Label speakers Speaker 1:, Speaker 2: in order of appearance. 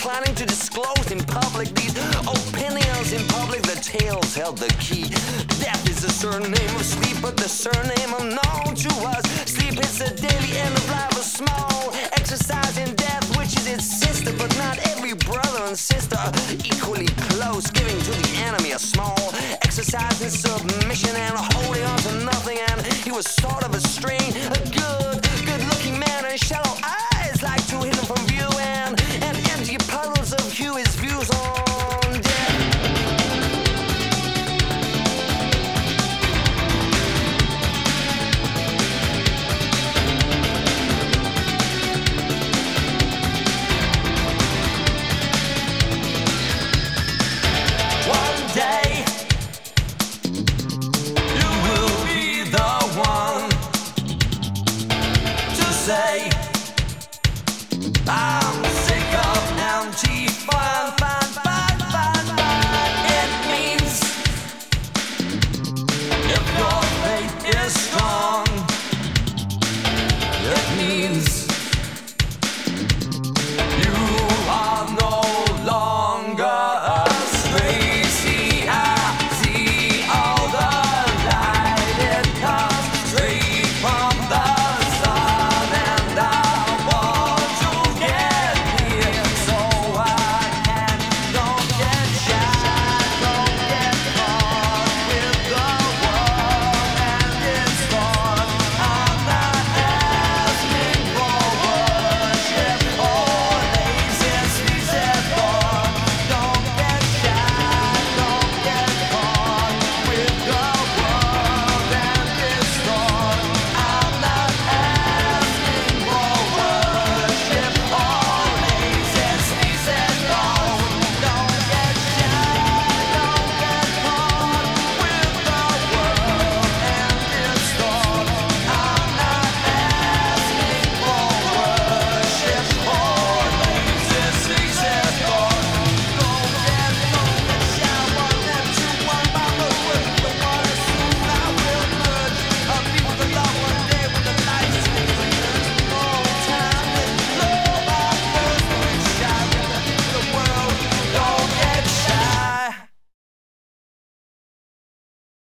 Speaker 1: declining to disclose in public these opinions in public. The tales held the key. Death is the surname of sleep, but the surname unknown to us. Sleep is the daily end of life, a small exercise in death, which is its sister, but not every brother and sister are equally close. Giving to the enemy a small exercise in submission and holding on to nothing, and he was sort of a